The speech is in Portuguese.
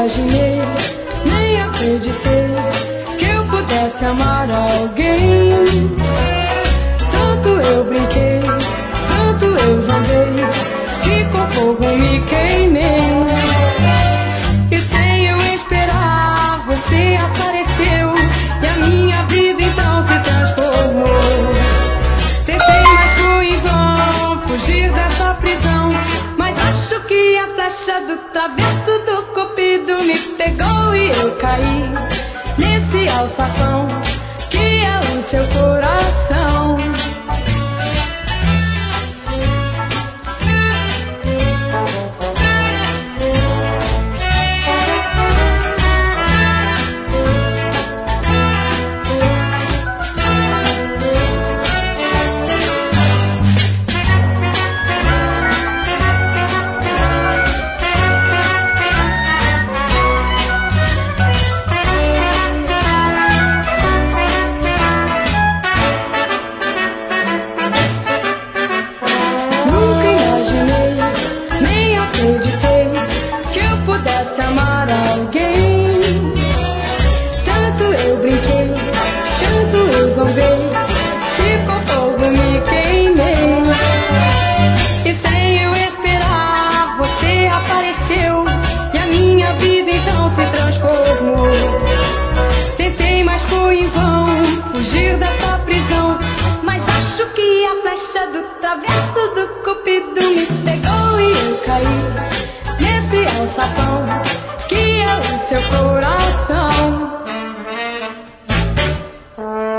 imaginei, nem acreditei que eu pudesse amar alguém. Tanto eu brinquei, tanto eu zombei, que com fogo me queimei. E sem eu esperar, você apareceu, e a minha vida então se transformou. Tentei, mas fui em vão, fugir dessa prisão, mas acho que a flecha do travesso do cupido me pegou e eu caí nesse alçapão que é o seu coração. Amar alguém. Tanto eu brinquei, tanto eu zombei, que com fogo me queimei. E sem eu esperar, você apareceu, e a minha vida então se transformou. Tentei, mas fui em vão, fugir dessa prisão, mas acho que a flecha do travesso do cupido me pegou e eu caí nesse alçapão que é o seu coração.